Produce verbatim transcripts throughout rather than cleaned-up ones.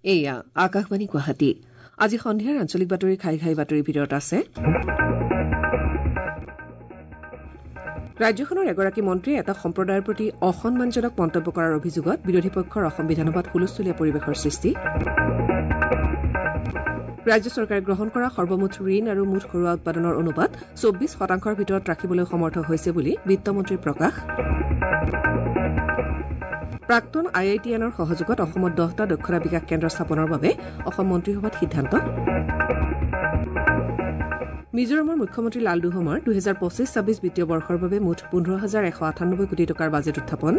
এয়া আকাশবাণী গুৱাহাটী আজি সন্ধিয়াৰ আঞ্চলিক বাতৰি খাই খাই বাতৰিৰ ভিতৰত আছে ৰাজ্যখনৰ এগৰাকী মন্ত্ৰীয়ে এটা সম্প্ৰদায়ৰ প্ৰতি অসন্মানজনক মন্তব্য কৰাৰ অভিযোগত বিৰোধী পক্ষৰ অসম বিধানসভাত হুলস্থুলীয়া পৰিৱেশৰ সৃষ্টি ৰাজ্য চৰকাৰে গ্ৰহণ কৰা সৰ্বমুঠ ঋণ আৰু মুঠ ঘৰুৱা উৎপাদনৰ অনুপাত চৌব্বিছ শতাংশৰ ভিতৰত ৰাখিবলৈ সমৰ্থ হৈছে বুলি বিত্তমন্ত্ৰীৰ প্ৰকাশ প্ৰাক্তন আই আই টি এনৰ সহযোগত অসমত দহটা দক্ষতা বিকাশ কেন্দ্ৰ স্থাপনৰ বাবে অসম মন্ত্ৰীসভাত সিদ্ধান্ত মিজোৰামৰ মুখ্যমন্ত্ৰী লালডুহমৰ দুহেজাৰ পঁচিছ ছাব্বিছ বিত্তীয় বৰ্ষৰ বাবে মুঠ পোন্ধৰ হাজাৰ এশ আঠানব্বৈ কোটি টকাৰ বাজেট উত্থাপন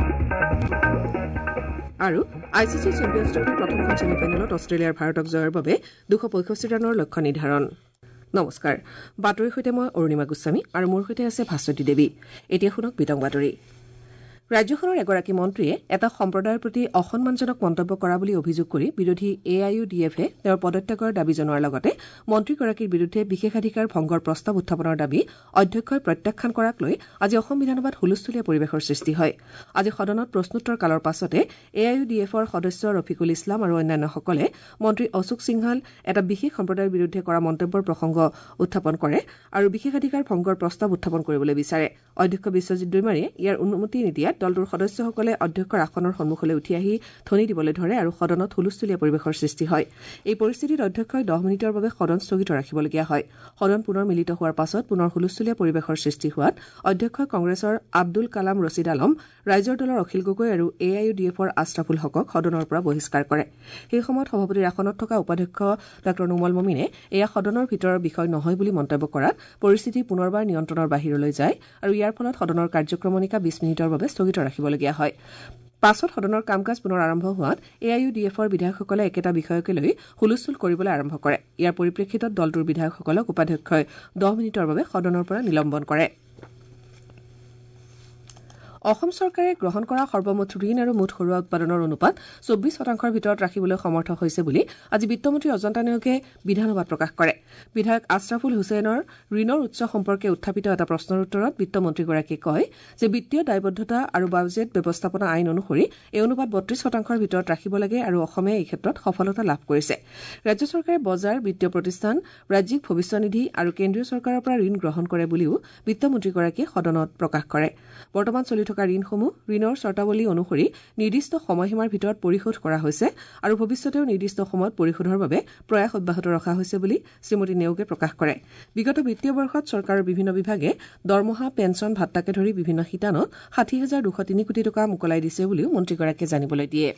আৰু আই চি চি চেম্পিয়ন্ছ ট্ৰফিৰ প্ৰথমখন ছেমিফাইনেলত অষ্ট্ৰেলিয়াৰ ভাৰতক জয়ৰ বাবে দুশ পঁয়ষষ্ঠি ৰানৰ লক্ষ্য নিৰ্ধাৰণ নমস্কাৰ বাতৰিৰ সৈতে মই অৰুণিমা গোস্বামী আৰু মোৰ সৈতে আছে ভাস্বতী দেৱী এতিয়া শুনক বিতং বাতৰি ৰাজ্যখনৰ এগৰাকী মন্ত্ৰীয়ে এটা সম্প্ৰদায়ৰ প্ৰতি অসন্মানজনক মন্তব্য কৰা বুলি অভিযোগ কৰি বিৰোধী এ আই ইউ ডি এফে তেওঁৰ পদত্যাগৰ দাবী জনোৱাৰ লগতে মন্ত্ৰীগৰাকীৰ বিৰুদ্ধে বিশেষাধিকাৰ ভংগৰ প্ৰস্তাৱ উত্থাপনৰ দাবী অধ্যক্ষই প্ৰত্যাখ্যান কৰাক লৈ আজি অসম বিধানসভাত হুলস্থুলীয়া পৰিৱেশৰ সৃষ্টি হয় আজি সদনত প্ৰশ্নোত্তৰ কালৰ পাছতে এ আই ইউ ডি এফৰ সদস্য ৰফিকুল ইছলাম আৰু অন্যান্যসকলে মন্ত্ৰী অশোক সিংহাল এটা বিশেষ সম্প্ৰদায়ৰ বিৰুদ্ধে কৰা মন্তব্যৰ প্ৰসংগ উত্থাপন কৰে আৰু বিশেষাধিকাৰ ভংগৰ প্ৰস্তাৱ উত্থাপন কৰিবলৈ বিচাৰে অধ্যক্ষ বিশ্বজিৎ দৈমাৰীয়ে ইয়াৰ অনুমতি নিদিয়াত দলটোৰ সদস্যসকলে অধ্যক্ষৰ আসনৰ সন্মুখলৈ উঠি আহি ধ্বনি দিবলৈ ধৰে আৰু সদনত হুলস্থুলীয়া পৰিৱেশৰ সৃষ্টি হয় এই পৰিস্থিতিত অধ্যক্ষই দহ মিনিটৰ বাবে সদন স্থগিত ৰাখিবলগীয়া হয় সদন পুনৰ মিলিত হোৱাৰ পাছত পুনৰ হুলস্থুলীয়া পৰিৱেশৰ সৃষ্টি হোৱাত অধ্যক্ষই কংগ্ৰেছৰ আব্দুল কালাম ৰছিদ আলম ৰাইজৰ দলৰ অখিল গগৈ আৰু এ আই ইউ ডি এফৰ আশ্ৰাফুল হকক সদনৰ পৰা বহিষ্কাৰ কৰে সেই সময়ত সভাপতিৰ আসনত থকা উপাধ্যক্ষ ডাঃ নুমল মমিনে এয়া সদনৰ ভিতৰৰ বিষয় নহয় বুলি মন্তব্য কৰাত পৰিস্থিতি পুনৰবাৰ নিয়ন্ত্ৰণৰ বাহিৰলৈ যায় আৰু ইয়াৰ ফলত সদনৰ কাৰ্যক্ৰমণিকা বিছ মিনিটৰ বাবে স্থগিত ৰাখিবলগীয়া হয় পাছত সদনৰ কাম কাজ পুনৰ আৰম্ভ হোৱাত এ আই ইউ ডি এফৰ বিধায়কসকলে একেটা বিষয়কে লৈ হুলস্থুল কৰিবলৈ আৰম্ভ কৰে ইয়াৰ পৰিপ্ৰেক্ষিতত দলটোৰ বিধায়কসকলক উপাধ্যক্ষই দহ মিনিটৰ বাবে সদনৰ পৰা নিলম্বন কৰে অসম চৰকাৰে গ্ৰহণ কৰা সৰ্বমুঠ ঋণ আৰু মুঠ ঘৰুৱা উৎপাদনৰ অনুপাত চৌব্বিছ শতাংশৰ ভিতৰত ৰাখিবলৈ সমৰ্থ হৈছে বুলি আজি বিত্তমন্ত্ৰী অজন্তা নেওগে বিধানসভাত প্ৰকাশ কৰে বিধায়ক আশ্ৰাফুল হুছেইনৰ ঋণৰ উৎস সম্পৰ্কে উত্থাপিত এটা প্ৰশ্নৰ উত্তৰত বিত্তমন্ত্ৰীগৰাকীয়ে কয় যে বিত্তীয় দায়বদ্ধতা আৰু বাজেট ব্যৱস্থাপনা আইন অনুসৰি এই অনুপাত বত্ৰিছ শতাংশৰ ভিতৰত ৰাখিব লাগে আৰু অসমে এই ক্ষেত্ৰত সফলতা লাভ কৰিছে ৰাজ্য চৰকাৰে বজাৰ বিত্তীয় প্ৰতিষ্ঠান ৰাজ্যিক ভৱিষ্যনিধি আৰু কেন্দ্ৰীয় চৰকাৰৰ পৰা ঋণ গ্ৰহণ কৰে বুলিও বিত্তমন্ত্ৰীগৰাকীয়ে সদনত প্ৰকাশ কৰে বৰ্তমান চলি থকা ঋণসমূহ ঋণৰ চৰ্তাৱলী অনুসৰি নিৰ্দিষ্ট সময়সীমাৰ ভিতৰত পৰিশোধ কৰা হৈছে আৰু ভৱিষ্যতেও নিৰ্দিষ্ট সময়ত পৰিশোধৰ বাবে প্ৰয়াস অব্যাহত ৰখা হৈছে বুলি শ্ৰীমতী নেওগে প্ৰকাশ কৰে বিগত বিত্তীয় বৰ্ষত চৰকাৰৰ বিভিন্ন বিভাগে দৰমহা পেঞ্চন ভাত্তাকে ধৰি বিভিন্ন শিতানত ষাঠি হাজাৰ দুশ তিনি কোটি টকা মোকলাই দিছে বুলিও মন্ত্ৰীগৰাকীয়ে জানিবলৈ দিয়ে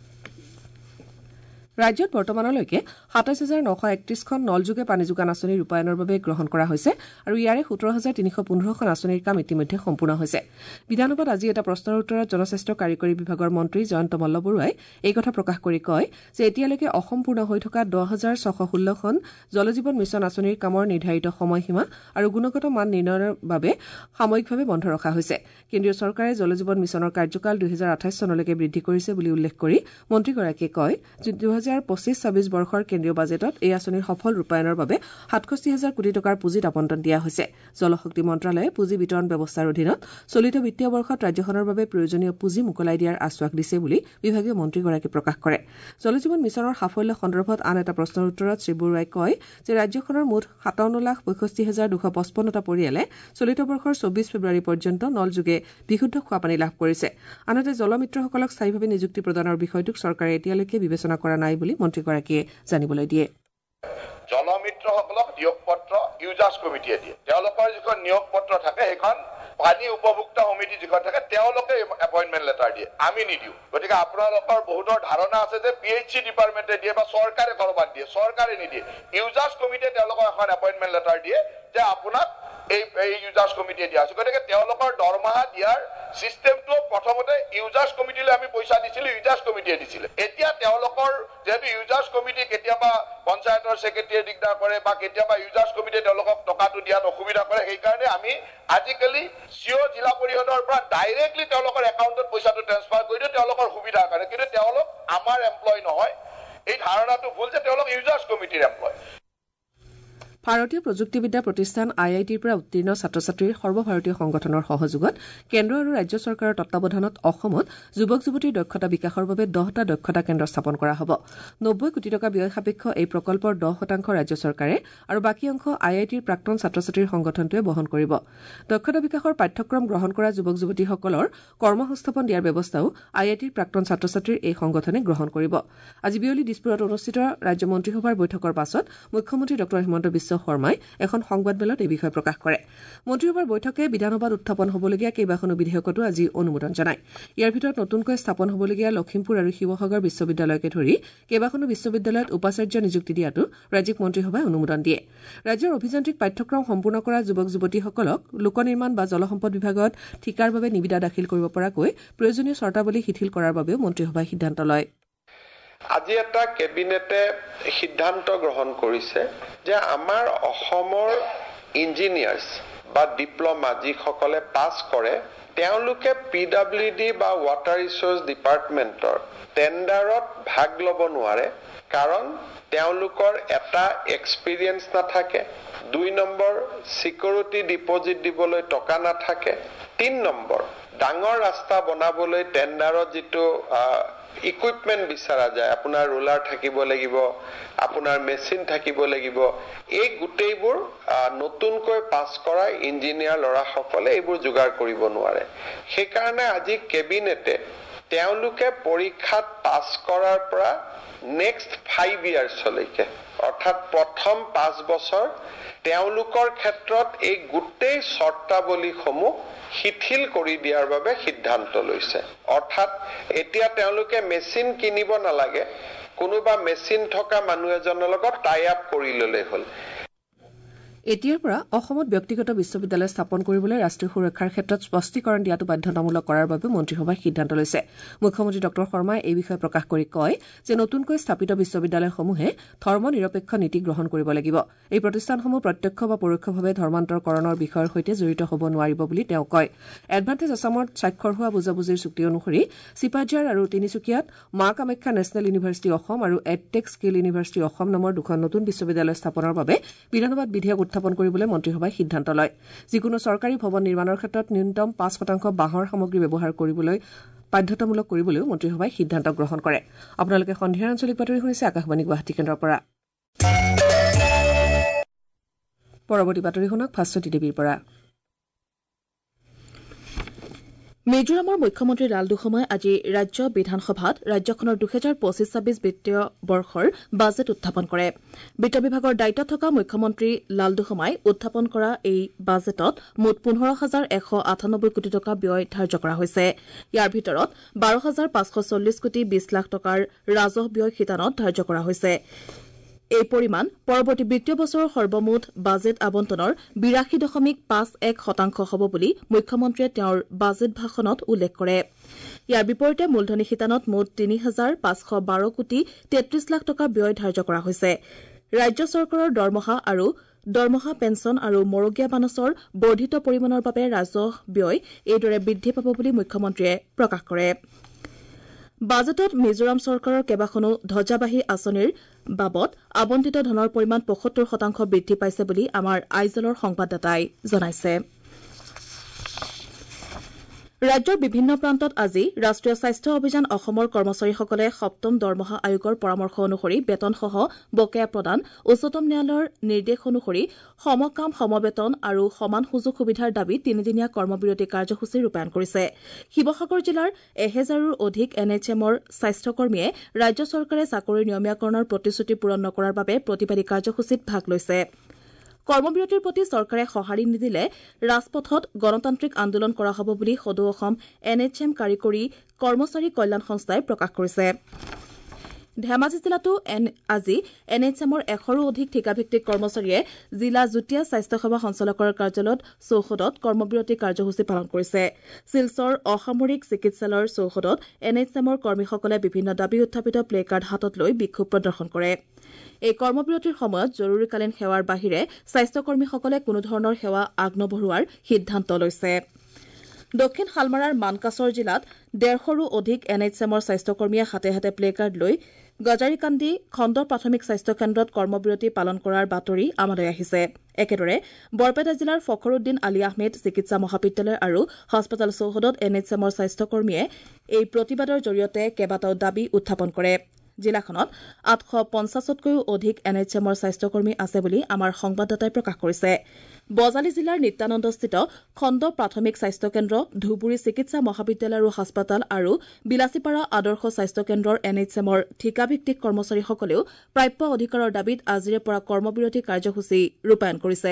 ৰাজ্যত বৰ্তমানলৈকে সাতাইছ হাজাৰ নশ একত্ৰিশখন নলযোগে পানী যোগান আঁচনি ৰূপায়ণৰ বাবে গ্ৰহণ কৰা হৈছে আৰু ইয়াৰে সোতৰ হাজাৰ তিনিশ পোন্ধৰখন আঁচনিৰ কাম ইতিমধ্যে সম্পূৰ্ণ হৈছে বিধানসভাত আজি এটা প্ৰশ্নৰ উত্তৰত জনস্বাস্থ্য কাৰিকৰী বিভাগৰ মন্ত্ৰী জয়ন্ত মল্লবৰুৱাই এই কথা প্ৰকাশ কৰি কয় যে এতিয়ালৈকে অসম্পূৰ্ণ হৈ থকা দহ হাজাৰ ছশ ষোল্লখন জলজীৱন মিছন আঁচনিৰ কামৰ নিৰ্ধাৰিত সময়সীমা আৰু গুণগত মান নিৰ্ণয়ৰ বাবে সাময়িকভাৱে বন্ধ ৰখা হৈছে কেন্দ্ৰীয় চৰকাৰে জলজীৱন মিছনৰ কাৰ্যকাল দুহেজাৰ আঠাইছ চনলৈকে বৃদ্ধি কৰিছে বুলি উল্লেখ কৰি মন্ত্ৰীগৰাকীয়ে কয় যে দুহেজাৰ পঁচিছ ছাব্বিছ বৰ্ষৰ কেন্দ্ৰীয় বাজেটত এই আঁচনিৰ সফল ৰূপায়ণৰ বাবে সাতষষ্ঠি হাজাৰ কোটি টকাৰ পুঁজিত আবণ্টন দিয়া হৈছে জলশক্তি মন্ত্ৰালয়ে পুঁজি বিতৰণ ব্যৱস্থাৰ অধীনত চলিত বিত্তীয় বৰ্ষত ৰাজ্যখনৰ বাবে প্ৰয়োজনীয় পুঁজি মোকলাই দিয়াৰ আশ্বাস দিছে বুলি বিভাগীয় মন্ত্ৰীগৰাকীয়ে প্ৰকাশ কৰে জলজীৱন মিছনৰ সাফল্য সন্দৰ্ভত আন এটা প্ৰশ্নৰ উত্তৰত শ্ৰীবৰুৱাই কয় যে ৰাজ্যখনৰ মুঠ সাতাৱন্ন লাখ পঁয়ষষ্ঠি হাজাৰ দুশ পঁচপন্নটা পৰিয়ালে চলিত বৰ্ষৰ চৌব্বিছ ফেব্ৰুৱাৰী পৰ্যন্ত নলযোগে বিশুদ্ধ খোৱাপানী লাভ কৰিছে আনহাতে জলমিত্ৰসকলক স্থায়ীভাৱে নিযুক্তি প্ৰদানৰ বিষয়টোক চৰকাৰে এতিয়ালৈকে বিবেচনা কৰা নাই বুলি মন্ত্ৰীগৰাকীয়ে জানিবলৈ দিয়ে জলমিত্ৰসকলক নিয়োগ পত্ৰ ইউজাৰ্ছ কমিটিয়ে দিয়ে তেওঁলোকৰ যিখন নিয়োগ পত্ৰ থাকে সেইখন পানী উপভোক্তা সমিতি যিখন থাকে তেওঁলোকে এপইণ্টমেণ্ট লেটাৰ দিয়ে আমি নিদিওঁ গতিকে আপোনালোকৰ বহুতৰ ধাৰণা আছে যে পি এইচ চি ডিপাৰ্টমেণ্টে দিয়ে বা চৰকাৰে কৰবাত দিয়ে চৰকাৰে নিদিয়ে ইউজাৰ্ছ কমিটিয়ে তেওঁলোকক এখন এপইণ্টমেণ্ট লেটাৰ দিয়ে যে আপোনাক এই ইউজাৰ্ছ কমিটিয়ে দিয়া আছে গতিকে তেওঁলোকৰ দৰমহা দিয়াৰ চিষ্টেমটো প্ৰথমতে ইউজাৰ্ছ কমিটিলৈ আমি পইচা দিছিলোঁ ইউজাৰ্ছ কমিটিয়ে দিছিলে এতিয়া তেওঁলোকৰ যেহেতু ইউজাৰ্ছ কমিটি কেতিয়াবা পঞ্চায়তৰ ছেক্ৰেটাৰীয়ে দিগদাৰ কৰে বা কেতিয়াবা ইউজাৰ্ছ কমিটিয়ে তেওঁলোকক টকাটো দিয়াত অসুবিধা কৰে সেইকাৰণে আমি আজিকালি চিঅ জিলা পৰিষদৰ পৰা ডাইৰেক্টলি তেওঁলোকৰ একাউণ্টত পইচাটো ট্ৰেন্সফাৰ কৰি দিওঁ তেওঁলোকৰ সুবিধাৰ কাৰণে কিন্তু তেওঁলোক আমাৰ এমপ্লয় নহয় এই ধাৰণাটো ভুল যে তেওঁলোক ইউজাৰ্ছ কমিটিৰ এমপ্লয় ভাৰতীয় প্ৰযুক্তিবিদ্যা প্ৰতিষ্ঠান আই আই টিৰ পৰা উত্তীৰ্ণ ছাত্ৰ ছাত্ৰীৰ সৰ্বভাৰতীয় সংগঠনৰ সহযোগত কেন্দ্ৰ আৰু ৰাজ্য চৰকাৰৰ তত্বাৱধানত অসমত যুৱক যুৱতীৰ দক্ষতা বিকাশৰ বাবে দহটা দক্ষতা কেন্দ্ৰ স্থাপন কৰা হ'ব। নব্বৈ কোটি টকা ব্যয় সাপেক্ষ এই প্ৰকল্পৰ দহ শতাংশ ৰাজ্য চৰকাৰে আৰু বাকী অংশ আই আই টিৰ প্ৰাক্তন ছাত্ৰ ছাত্ৰীৰ সংগঠনটোৱে বহন কৰিব। দক্ষতা বিকাশৰ পাঠ্যক্ৰম গ্ৰহণ কৰা যুৱক যুৱতীসকলৰ কৰ্মসংস্থাপন দিয়াৰ ব্যৱস্থাও আই আই টিৰ প্ৰাক্তন ছাত্ৰ ছাত্ৰীৰ এই সংগঠনে গ্ৰহণ কৰিব। আজি বিয়লি দিছপুৰত অনুষ্ঠিত ৰাজ্য মন্ত্ৰীসভাৰ বৈঠকৰ পাছত মুখ্যমন্ত্ৰী ডঃ হিমন্ত বিশ্ব শৰ্মাই এখন সংবাদমেলত এই বিষয়ে প্ৰকাশ কৰে। মন্ত্ৰীসভাৰ বৈঠকে বিধানসভাত উত্থাপন হ'বলগীয়া কেইবাখনো বিধেয়কতো আজি অনুমোদন জনায়। ইয়াৰ ভিতৰত নতুনকৈ স্থাপন হ'বলগীয়া লখিমপুৰ আৰু শিৱসাগৰ বিশ্ববিদ্যালয়কে ধৰি কেইবাখনো বিশ্ববিদ্যালয়ত উপাচাৰ্য নিযুক্তি দিয়াটো ৰাজ্যিক মন্ত্ৰীসভাই অনুমোদন দিয়ে। ৰাজ্যৰ অভিযান্ত্ৰিক পাঠ্যক্ৰম সম্পূৰ্ণ কৰা যুৱক যুৱতীসকলক লোক নিৰ্মাণ বা জলসম্পদ বিভাগত ঠিকাৰ বাবে নিবিদা দাখিল কৰিব পৰাকৈ প্ৰয়োজনীয় চৰ্তাৱলী শিথিল কৰাৰ বাবেও মন্ত্ৰীসভাই সিদ্ধান্ত লয়। আজি এটা কেবিনেটে সিদ্ধান্ত গ্ৰহণ কৰিছে যে আমাৰ অসমৰ ইঞ্জিনিয়াৰ্ছ বা ডিপ্ল'মা যিসকলে পাছ কৰে তেওঁলোকে পি ডাব্লিউ ডি বা ৱাটাৰ ৰিচোৰ্চ ডিপাৰ্টমেণ্টৰ টেণ্ডাৰত ভাগ ল'ব নোৱাৰে, কাৰণ তেওঁলোকৰ এটা এক্সপিৰিয়েঞ্চ নাথাকে, দুই নম্বৰ ছিকিউৰিটি ডিপজিট দিবলৈ টকা নাথাকে, তিন নম্বৰ ডাঙৰ ৰাস্তা বনাবলৈ টেণ্ডাৰত যিটো ইকুইপমেণ্ট বিচৰা যায়, আপোনাৰ ৰোলাৰ থাকিব লাগিব, আপোনাৰ মেচিন থাকিব লাগিব, এই গোটেইবোৰ নতুনকৈ পাছ কৰা ইঞ্জিনিয়াৰ ল'ৰাসকলে এইবোৰ যোগাৰ কৰিব নোৱাৰে। সেইকাৰণে আজি কেবিনেটে তেওঁলোকে পৰীক্ষাত পাছ কৰাৰ পৰা নেক্সট ফাইভ ইয়াৰ্ছলৈকে অৰ্থাৎ প্ৰথম পাঁচ বছৰ তেওঁলোকৰ ক্ষেত্ৰত এই গোটেই চৰ্তাৱলীসমূহ শিথিল কৰি দিয়াৰ বাবে সিদ্ধান্ত লৈছে। অৰ্থাৎ এতিয়া তেওঁলোকে মেচিন কিনিব নালাগে, কোনোবা মেচিন থকা মানুহ এজনৰ লগত টাই আপ কৰি ল'লে হ'ল। এতিয়াৰ পৰা অসমত ব্যক্তিগত বিশ্ববিদ্যালয় স্থাপন কৰিবলৈ ৰাষ্ট্ৰীয় সুৰক্ষাৰ ক্ষেত্ৰত স্পষ্টীকৰণ দিয়াটো বাধ্যতামূলক কৰাৰ বাবে মন্ত্ৰীসভাই সিদ্ধান্ত লৈছে। মুখ্যমন্ত্ৰী ডঃ শৰ্মাই এই বিষয়ে প্ৰকাশ কৰি কয় যে নতুনকৈ স্থাপিত বিশ্ববিদ্যালয়সমূহে ধৰ্ম নিৰপেক্ষ নীতি গ্ৰহণ কৰিব লাগিব। এই প্ৰতিষ্ঠানসমূহ প্ৰত্যক্ষ বা পৰোক্ষভাৱে ধৰ্মান্তৰকৰণৰ বিষয়ৰ সৈতে জড়িত হ'ব নোৱাৰিব বুলি তেওঁ কয়। এডভান্টেজ আছামত স্বাক্ষৰ হোৱা বুজাবুজিৰ চুক্তি অনুসৰি চিপাঝাৰ আৰু তিনিচুকীয়াত মা কামাখ্যা নেচনেল ইউনিভাৰ্চিটি অসম আৰু এডটেক স্কিল ইউনিভাৰ্চিটি অসম নামৰ দুখন নতুন বিশ্ববিদ্যালয় স্থাপনৰ বাবে বিধানসভাত বিধেয়ক উত্থাপন কৰিবলৈ মন্ত্ৰীসভাই সিদ্ধান্ত লয়। যিকোনো চৰকাৰী ভৱন নিৰ্মাণৰ ক্ষেত্ৰত ন্যূনতম পাঁচ শতাংশ বাঁহৰ সামগ্ৰী ব্যৱহাৰ কৰিবলৈ বাধ্যতামূলক কৰিবলৈও মন্ত্ৰীসভাই সিদ্ধান্ত গ্ৰহণ কৰে। আপোনালোকে সন্ধিয়াৰ আঞ্চলিক বাতৰি শুনিছে আকাশবাণী গুৱাহাটী কেন্দ্ৰৰ পৰা। পৰৱৰ্তী বাতৰি শুনক ভাস্বতী দেৱীৰ পৰা। মিজোৰামৰ মুখ্যমন্ত্ৰী লালডুখমাই আজি ৰাজ্য বিধানসভাত ৰাজ্যখনৰ দুহেজাৰ পঁচিছ ছাব্বিছ বিত্তীয় বৰ্ষৰ বাজেট উত্থাপন কৰে। বিত্ত বিভাগৰ দায়িত্বত থকা মুখ্যমন্ত্ৰী লালডুখমাই উত্থাপন কৰা এই বাজেটত মুঠ পোন্ধৰ হাজাৰ এশ আঠানব্বৈ কোটি টকা ব্যয় ধাৰ্য কৰা হৈছে। ইয়াৰ ভিতৰত বাৰ হাজাৰ পাঁচশ চল্লিছ কোটি বিছ লাখ টকাৰ ৰাজহ ব্যয় শিতানত ধাৰ্য কৰা হৈছে। এই পৰিমাণ পৰৱৰ্তী বিত্তীয় বছৰৰ সৰ্বমুঠ বাজেট আবণ্টনৰ বিৰাশী দশমিক পাঁচ এক শতাংশ হ'ব বুলি মুখ্যমন্ত্ৰীয়ে তেওঁৰ বাজেট ভাষণত উল্লেখ কৰে। ইয়াৰ বিপৰীতে মূলধনী শিতানত মুঠ তিনি হাজাৰ পাঁচশ বাৰ কোটি তেত্ৰিছ লাখ টকা ব্যয় ধাৰ্য কৰা হৈছে। ৰাজ্য চৰকাৰৰ দৰমহা আৰু দৰমহা পেঞ্চন আৰু মৰগীয়া বানচৰ বৰ্ধিত পৰিমাণৰ বাবে ৰাজহ ব্যয় এইদৰে বৃদ্ধি পাব বুলি মুখ্যমন্ত্ৰীয়ে প্ৰকাশ কৰে। বাজেটত মিজোৰাম চৰকাৰৰ কেইবাখনো ধ্বজাবাহী আঁচনিৰ বাবদ আবণ্টিত ধনৰ পৰিমাণ পঁয়সত্তৰ শতাংশ বৃদ্ধি পাইছে বুলি আমাৰ আইজলৰ সংবাদদাতাই জনাইছে। ৰাজ্যৰ বিভিন্ন প্ৰান্তত আজি ৰাষ্ট্ৰীয় স্বাস্থ্য অভিযান অসমৰ কৰ্মচাৰীসকলে সপ্তম দৰমহা আয়োগৰ পৰামৰ্শ অনুসৰি বেতনসহ বকেয়া প্ৰদান, উচ্চতম ন্যায়ালয়ৰ নিৰ্দেশ অনুসৰি সমকাম সমবেতন আৰু সমান সুযোগ সুবিধাৰ দাবীত তিনিদিনীয়া কৰ্মবিৰতি কাৰ্যসূচী ৰূপায়ণ কৰিছে। শিৱসাগৰ জিলাৰ এহেজাৰৰো অধিক এন এইচ এমৰ স্বাস্থ্যকৰ্মীয়ে ৰাজ্য চৰকাৰে চাকৰিৰ নিয়মীয়াকৰণৰ প্ৰতিশ্ৰুতি পূৰণ নকৰাৰ বাবে প্ৰতিবাদী কাৰ্যসূচীত ভাগ লৈছে। কৰ্মবিৰতিৰ প্ৰতি চৰকাৰে সঁহাৰি নিদিলে ৰাজপথত গণতান্ত্ৰিক আন্দোলন কৰা হ'ব বুলি সদৌ অসম এন এইচ এম কাৰিকৰী কৰ্মচাৰী কল্যাণ সংস্থাই প্ৰকাশ কৰিছে। ধেমাজি জিলাতো আজি এন এইচ এমৰ এশৰো অধিক ঠিকাভিত্তিক কৰ্মচাৰীয়ে জিলা যুটীয়া স্বাস্থ্যসেৱা সঞ্চালকৰ কাৰ্যালয়ত চৌহদত কৰ্মবিৰতি কাৰ্যসূচী পালন কৰিছে। শিলচৰ অসামৰিক চিকিৎসালয়ৰ চৌহদত এন এইচ এমৰ কৰ্মীসকলে বিভিন্ন দাবী উত্থাপিত প্লে কাৰ্ড হাতত লৈ বিক্ষোভ প্ৰদৰ্শন কৰে। এই কৰ্মবিৰতিৰ সময়ত জৰুৰীকালীন সেৱাৰ বাহিৰে স্বাস্থ্যকৰ্মীসকলে কোনো ধৰণৰ সেৱা আগনবঢ়োৱাৰ সিদ্ধান্ত লৈছে। দক্ষিণ শালমাৰাৰ মানকাছৰ জিলাত ডেৰশৰো অধিক এন এইচ এমৰ স্বাস্থ্যকৰ্মীয়ে হাতে হাতে প্লে কাৰ্ড লৈ গজাৰিকান্দি খণ্ড প্ৰাথমিক স্বাস্থ্য কেন্দ্ৰত কৰ্মবিৰতি পালন কৰাৰ বাতৰি আমালৈ আহিছে। একেদৰে বৰপেটা জিলাৰ ফখৰুদ্দিন আলী আহমেদ চিকিৎসা মহাবিদ্যালয় আৰু হাস্পতাল চৌহদত এন এইচ এমৰ স্বাস্থ্যকৰ্মীয়ে এই প্ৰতিবাদৰ জৰিয়তে কেইবাটাও দাবী উত্থাপন কৰে। জিলাখনত আঠশ পঞ্চাছতকৈও অধিক এন এইচ এমৰ স্বাস্থ্যকৰ্মী আছে বুলি আমাৰ সংবাদদাতাই প্ৰকাশ কৰিছে। বজালী জিলাৰ নিত্যানন্দস্থিত খণ্ড প্ৰাথমিক স্বাস্থ্য কেন্দ্ৰ, ধুবুৰী চিকিৎসা মহাবিদ্যালয় আৰু হাস্পতাল আৰু বিলাচীপাৰা আদৰ্শ স্বাস্থ্য কেন্দ্ৰৰ এন এইচ এমৰ ঠিকাভিত্তিক কৰ্মচাৰীসকলেও প্ৰাপ্য অধিকাৰৰ দাবীত আজিৰে পৰা কৰ্মবিৰতি কাৰ্যসূচী ৰূপায়ণ কৰিছে।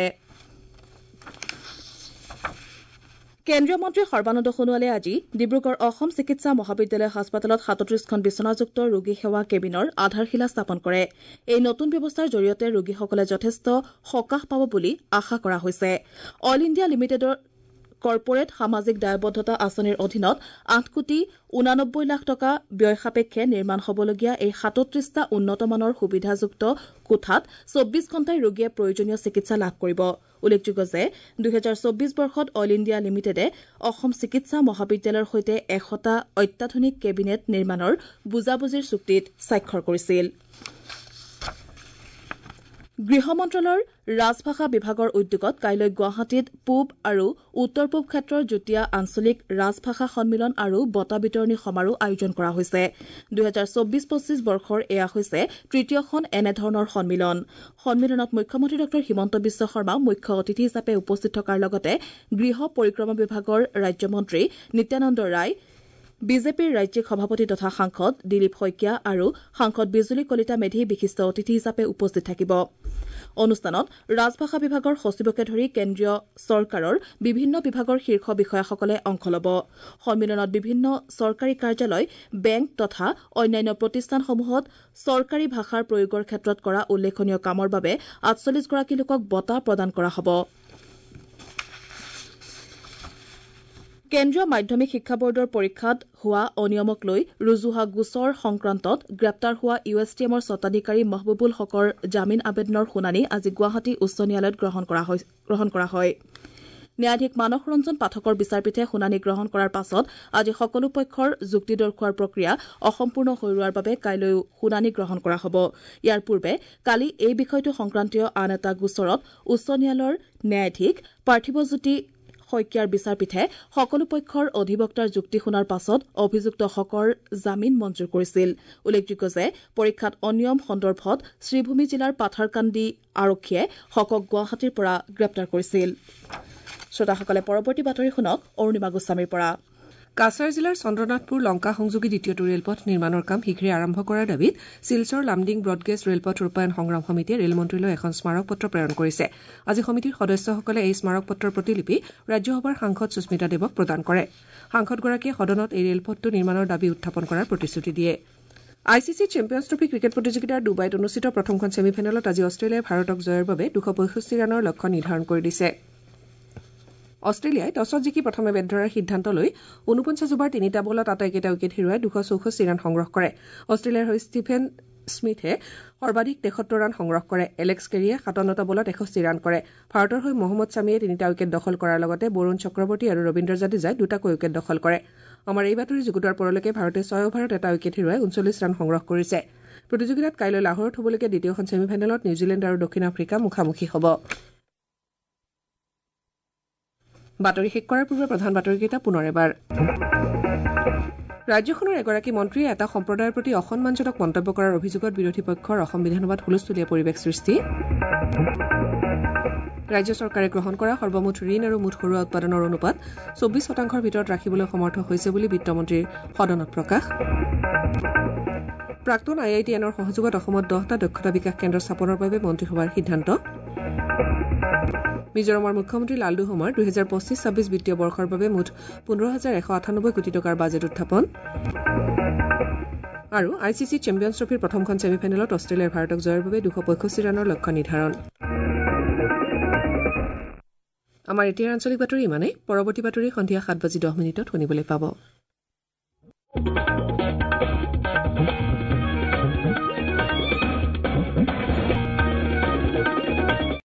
কেন্দ্ৰীয় মন্ত্ৰী সৰ্বানন্দ সোণোৱালে আজি ডিব্ৰুগড় অসম চিকিৎসা মহাবিদ্যালয় হাস্পতালত সাতত্ৰিশখন বিচনাযুক্ত ৰোগী সেৱা কেবিনৰ আধাৰশিলা স্থাপন কৰে। এই নতুন ব্যৱস্থাৰ জৰিয়তে ৰোগীসকলে যথেষ্ট সকাহ পাব বুলি আশা কৰা হৈছে। অল ইণ্ডিয়া লিমিটেডৰ কৰ্পৰেট সামাজিক দায়বদ্ধতা আঁচনিৰ অধীনত আঠ কোটি ঊনানব্বৈ লাখ টকা ব্যয় সাপেক্ষে নিৰ্মাণ হবলগীয়া এই সাতত্ৰিশটা উন্নতমানৰ সুবিধাযুক্ত কোঠাত চৌব্বিছ ঘণ্টাই ৰোগীয়ে প্ৰয়োজনীয় চিকিৎসা লাভ কৰিব। উল্লেখযোগ্য যে দুহেজাৰ চৌব্বিছ বৰ্ষত অইল ইণ্ডিয়া লিমিটেডে অসম চিকিৎসা মহাবিদ্যালয়ৰ সৈতে এশটা অত্যাধুনিক কেবিনেট নিৰ্মাণৰ বুজাবুজিৰ চুক্তিত স্বাক্ষৰ কৰিছিল। গৃহ মন্ত্ৰালয়ৰ ৰাজভাষা বিভাগৰ উদ্যোগত কাইলৈ গুৱাহাটীত পূব আৰু উত্তৰ পূব ক্ষেত্ৰৰ যুটীয়া আঞ্চলিক ৰাজভাষা সন্মিলন আৰু বঁটা বিতৰণী সমাৰোহ আয়োজন কৰা হৈছে। দুহেজাৰ চৌব্বিছ পঁচিছ বৰ্ষৰ এয়া হৈছে তৃতীয়খন এনেধৰণৰ সন্মিলন। সন্মিলনত মুখ্যমন্ত্ৰী ডঃ হিমন্ত বিশ্ব শৰ্মা মুখ্য অতিথি হিচাপে উপস্থিত থকাৰ লগতে গৃহ পৰিক্ৰমা বিভাগৰ ৰাজ্যমন্ত্ৰী নিত্যানন্দ ৰায়, বিজেপিৰ ৰাজ্যিক সভাপতি তথা সাংসদ দিলীপ শইকীয়া আৰু সাংসদ বিজুলী কলিতা মেধি বিশিষ্ট অতিথি হিচাপে উপস্থিত থাকিব। অনুষ্ঠানত ৰাজভাষা বিভাগৰ সচিবকে ধৰি কেন্দ্ৰীয় চৰকাৰৰ বিভিন্ন বিভাগৰ শীৰ্ষ বিষয়াসকলে অংশ ল'ব। সন্মিলনত বিভিন্ন চৰকাৰী কাৰ্যালয়, বেংক তথা অন্যান্য প্ৰতিষ্ঠানসমূহত চৰকাৰী ভাষাৰ প্ৰয়োগৰ ক্ষেত্ৰত কৰা উল্লেখনীয় কামৰ বাবে আঠচল্লিছগৰাকী লোকক বঁটা প্ৰদান কৰা হ'ব। কেন্দ্ৰীয় মাধ্যমিক শিক্ষা বৰ্ডৰ পৰীক্ষাত হোৱা অনিয়মক লৈ ৰুজু হোৱা গোচৰ সংক্ৰান্তত গ্ৰেপ্তাৰ হোৱা ইউ এছ টি এমৰ স্বত্বাধিকাৰী মহবুবুল হকৰ জামিন আবেদনৰ শুনানি আজি গুৱাহাটী উচ্চ ন্যায়ালয়ত গ্ৰহণ কৰা হয়। ন্যায়াধীশ মানস ৰঞ্জন পাঠকৰ বিচাৰপীঠে শুনানি গ্ৰহণ কৰাৰ পাছত আজি সকলো পক্ষৰ যুক্তি দৰ্শোৱাৰ প্ৰক্ৰিয়া অসম্পূৰ্ণ হৈ ৰোৱাৰ বাবে কাইলৈও শুনানি গ্ৰহণ কৰা হ'ব। ইয়াৰ পূৰ্বে কালি এই বিষয়টো সংক্ৰান্তীয় আন এটা গোচৰত উচ্চ ন্যায়ালয়ৰ ন্যায়াধীশ পাৰ্থিৱজ্যোতি শইকীয়াৰ বিচাৰপীঠে সকলো পক্ষৰ অধিবক্তাৰ যুক্তি শুনাৰ পাছত অভিযুক্ত হকৰ জামিন মঞ্জুৰ কৰিছিল। উল্লেখযোগ্য যে পৰীক্ষাত অনিয়ম সন্দৰ্ভত শ্ৰীভূমি জিলাৰ পাথাৰকান্দি আৰক্ষীয়ে হকক গুৱাহাটীৰ পৰা গ্ৰেপ্তাৰ কৰিছিল। শ্ৰোতাসকলে পৰৱৰ্তী বাতৰি শুনক অৰুণিমা গোস্বামীৰ পৰা। কাছাৰ জিলাৰ চন্দ্ৰনাথপুৰ লংকা সংযোগী দ্বিতীয়টো ৰেলপথ নিৰ্মাণৰ কাম শীঘ্ৰে আৰম্ভ কৰাৰ দাবীত শিলচৰ লামডিং ব্ৰডগেজ ৰেলপথ ৰূপায়ণ সংগ্ৰাম সমিতিয়ে ৰেলমন্ত্ৰীলৈ এখন স্মাৰক পত্ৰ প্ৰেৰণ কৰিছে। আজি সমিতিৰ সদস্যসকলে এই স্মাৰক পত্ৰৰ প্ৰতিলিপি ৰাজ্যসভাৰ সাংসদ সুস্মিতা দেৱক প্ৰদান কৰে। সাংসদগৰাকীয়ে সদনত এই ৰেলপথটো নিৰ্মাণৰ দাবী উত্থাপন কৰাৰ প্ৰতিশ্ৰুতি দিয়ে। I C C champions trophy cricket প্ৰতিযোগিতাৰ ডুবাইত অনুষ্ঠিত প্ৰথমখন ছেমি ফাইনেলত আজি অষ্ট্ৰেলিয়াই ভাৰতক জয়ৰ বাবে দুশ পঁয়ষষ্ঠি ৰানৰ লক্ষ্য নিৰ্ধাৰণ কৰি দিছে। অষ্ট্ৰেলিয়াই টছত জিকি প্ৰথমে বেট ধৰাৰ সিদ্ধান্ত লৈ ঊনপঞ্চাছ অভাৰ তিনিটা বলত আটাইকেইটা উইকেট হেৰুৱাই দুশ চৌষষ্ঠি ৰান সংগ্ৰহ কৰে। অষ্ট্ৰেলিয়াৰ হৈ ষ্টিফেন স্মিথে সৰ্বাধিক তেসত্তৰ ৰান সংগ্ৰহ কৰে। এলেক্স কেৰীয়ে সাতাৱন্নটা বলত এষষ্ঠি ৰান কৰে। ভাৰতৰ হৈ মহম্মদ ছামিয়ে তিনিটা উইকেট দখল কৰাৰ লগতে বৰুণ চক্ৰৱৰ্তী আৰু ৰবীন্দ্ৰ জাদেজাই দুটাকৈ উইকেট দখল কৰে। আমাৰ এই বাতৰি যুগুতোৱাৰ পৰলৈকে ভাৰতে ছয় অভাৰত এটা উইকেট হেৰুৱাই ঊনচল্লিছ ৰান সংগ্ৰহ কৰিছে। প্ৰতিযোগিতাত কাইলৈ লাহোৰত হ'বলগীয়া দ্বিতীয়খন ছেমি ফাইনেলত নিউজিলেণ্ড আৰু দক্ষিণ আফ্ৰিকা মুখামুখি হ'ব। বাতৰি শেষ কৰাৰ পূৰ্বে প্ৰধান বাতৰিকেইটা পুনৰ এবাৰ। ৰাজ্যখনৰ এগৰাকী মন্ত্ৰীয়ে এটা সম্প্ৰদায়ৰ প্ৰতি অসন্মানজনক মন্তব্য কৰাৰ অভিযোগত বিৰোধী পক্ষৰ অসম বিধানসভাত হুলস্থুলীয়া পৰিৱেশ সৃষ্টি। ৰাজ্য চৰকাৰে গ্ৰহণ কৰা সৰ্বমুঠ ঋণ আৰু মুঠ ঘৰুৱা উৎপাদনৰ অনুপাত চৌব্বিছ শতাংশৰ ভিতৰত ৰাখিবলৈ সমৰ্থ হৈছে বুলি বিত্তমন্ত্ৰীৰ সদনত প্ৰকাশ। প্ৰাক্তন আই আই টি এনৰ সহযোগত অসমত দহটা দক্ষতা বিকাশ কেন্দ্ৰ স্থাপনৰ বাবে মন্ত্ৰীসভাৰ সিদ্ধান্ত। মিজোৰামৰ মুখ্যমন্ত্ৰী লালডু হোমাৰ দুহেজাৰ পঁচিছ ছাব্বিছ বিত্তীয় বৰ্ষৰ বাবে মুঠ পোন্ধৰ হাজাৰ এশ আঠানব্বৈ কোটি টকাৰ বাজেট উত্থাপন। আৰু আই চি চি চেম্পিয়ন্ছ ট্ৰফীৰ প্ৰথমখন ছেমি ফাইনেলত অষ্ট্ৰেলিয়াৰ ভাৰতক জয়ৰ বাবে দুশ পঁয়ষষ্ঠি ৰানৰ লক্ষ্য নিৰ্ধাৰণ। আমাৰ এতিয়াৰ আঞ্চলিক বাতৰি ইমানেই। পৰৱৰ্তী বাতৰি সন্ধিয়া সাত বাজি দহ মিনিটত শুনিবলৈ পাব।